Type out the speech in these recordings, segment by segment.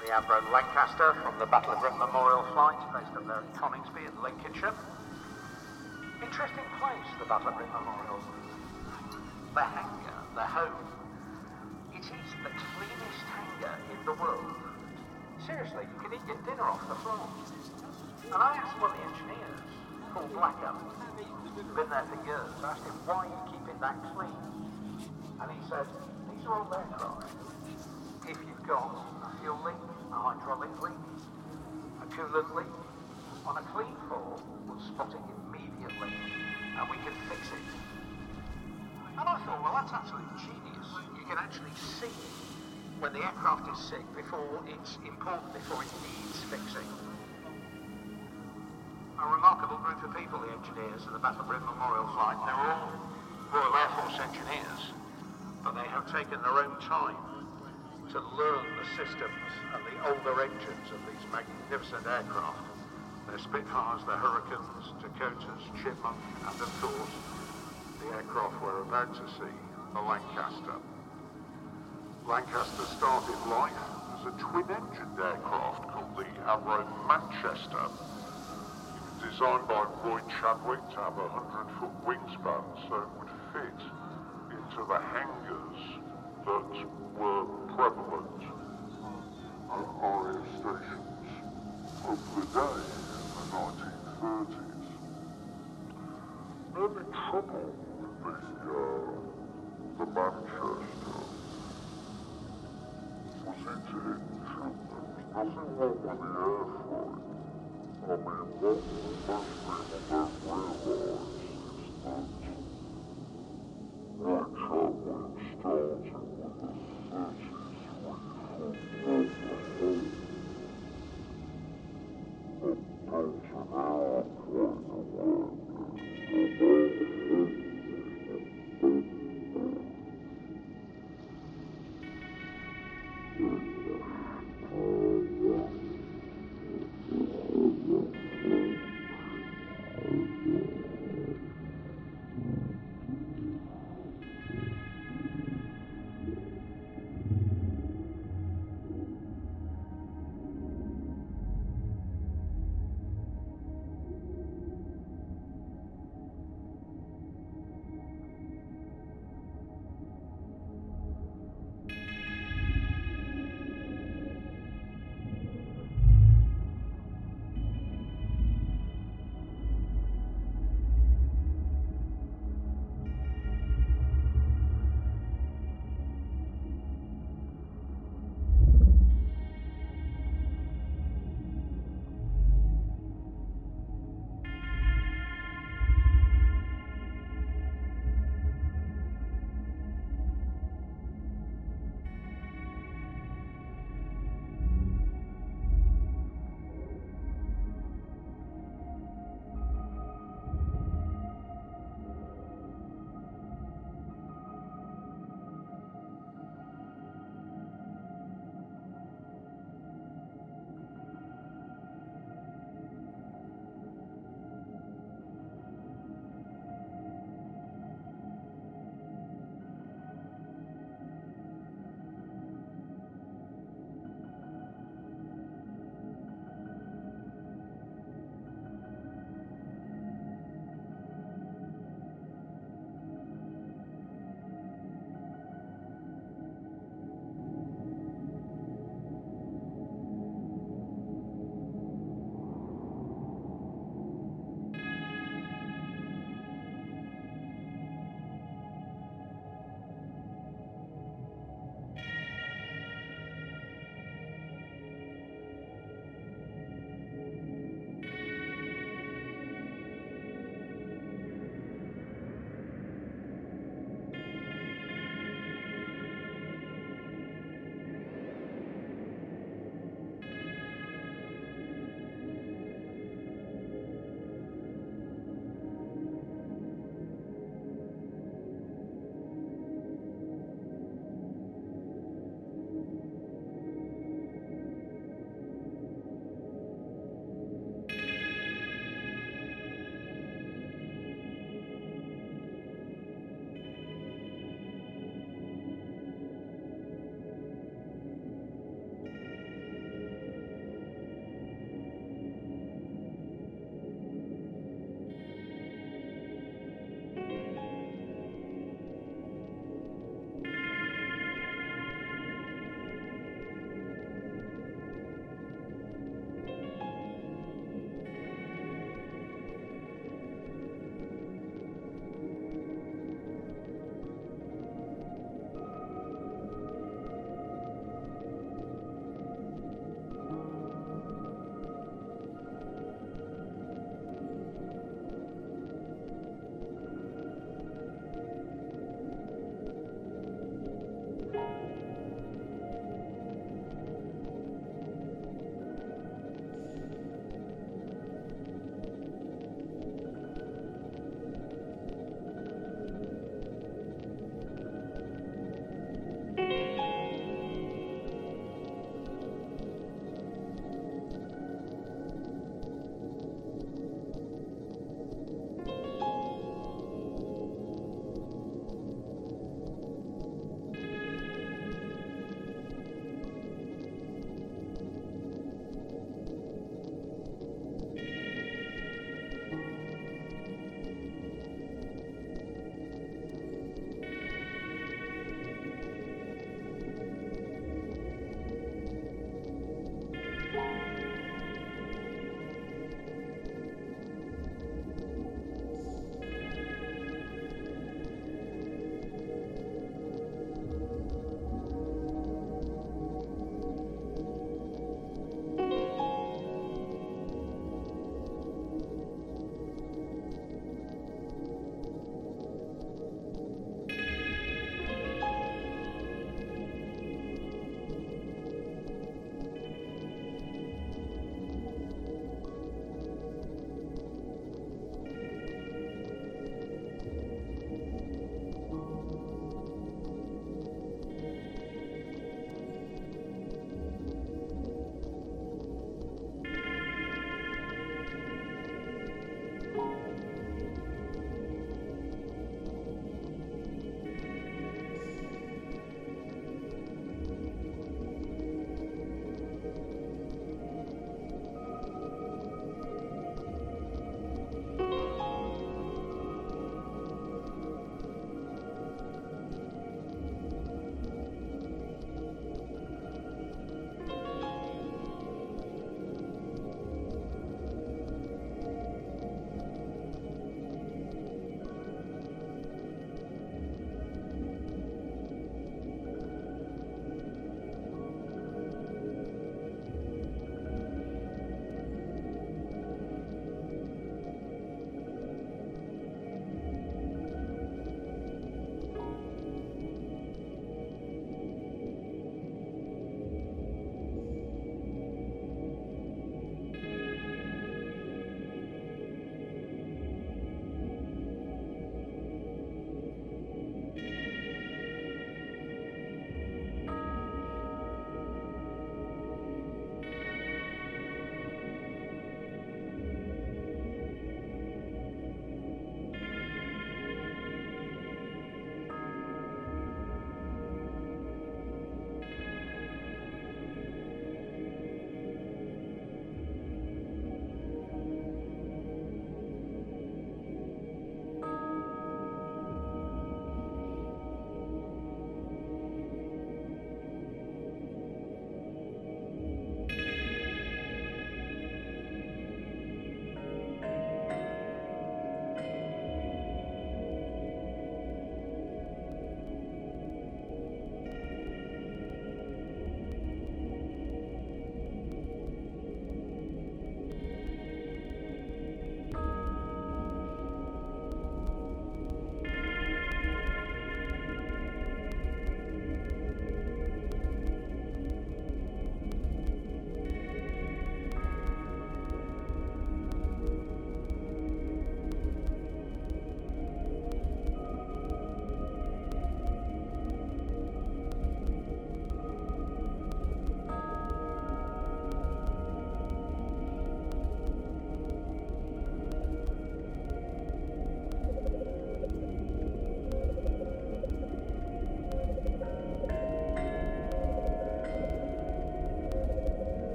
The Avro Lancaster from the Battle of Britain Memorial flight, based up there in Coningsby in Lincolnshire. Interesting place, the Battle of Britain Memorial. The hangar, the home. It is the cleanest hangar in the world. Seriously, you can eat your dinner off the floor. And I asked one of the engineers, Paul Blackham, who's been there for years, I asked him, why are you keeping that clean? And he said, these are old aircraft. If you've got a fuel leak, a hydraulic leak, a coolant leak, on a clean floor, we'll spot it immediately and we can fix it. And I thought, well, that's absolutely genius. You can actually see when the aircraft is sick before it's important, before it needs fixing. A remarkable group of people, the engineers of the Battle of Britain Memorial flight. They're all Royal Air Force engineers, but they have taken their own time to learn the systems and the older engines of these magnificent aircraft. Their Spitfires, the Hurricanes, Dakotas, Chipmunk, and of course, the aircraft we're about to see, the Lancaster. Lancaster started life as a twin-engined aircraft called the Avro Manchester. It was designed by Roy Chadwick to have a 100-foot wingspan so it would fit into the hangars that were prevalent at RAF stations of the day in the 1930s. The only trouble with the Manchester was its engine. There was nothing wrong with the airframe. I mean, what most people don't realise is that Roy Chadwick started with a 33-foot motorhome and built an airplane around it.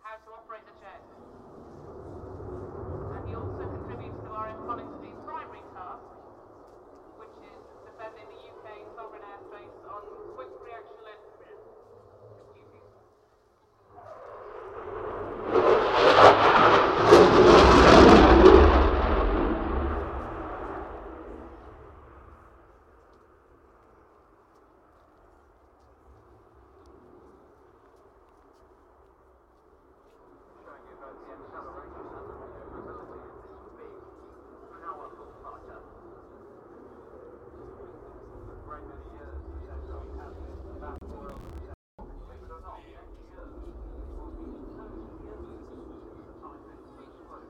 how to operate the jet. And he also contributes to our Phonics team's primary task, which is defending the UK sovereign airspace on quick reaction-led duties. Showing you both the acceleration and the maneuverability of this big, powerful fighter. For a great many years, the SOE has been the battle royal of the air. Believe it or not, next year will be 30 years since the Typhoon first flew.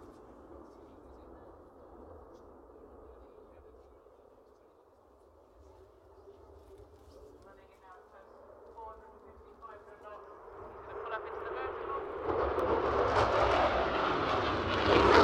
Running it now at close 455 knots. He's going to pull up into the vertical.